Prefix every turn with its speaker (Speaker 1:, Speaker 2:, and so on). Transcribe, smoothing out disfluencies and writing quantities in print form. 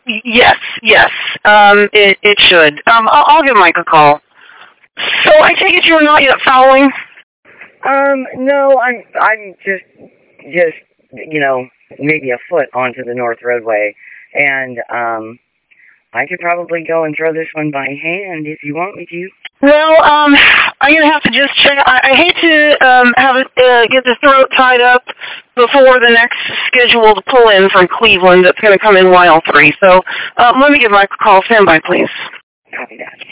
Speaker 1: Yes. It should. I'll give Mike a call. So I take it you're not yet following?
Speaker 2: No, I'm just, maybe a foot onto the North Roadway, and, I could probably go and throw this one by hand if you want me to.
Speaker 1: Well, I'm gonna have to just check. I hate to have it get the throat tied up before the next scheduled pull-in from Cleveland that's gonna come in mile 3. So let me give Mike a call. Stand by, please.
Speaker 2: Copy that.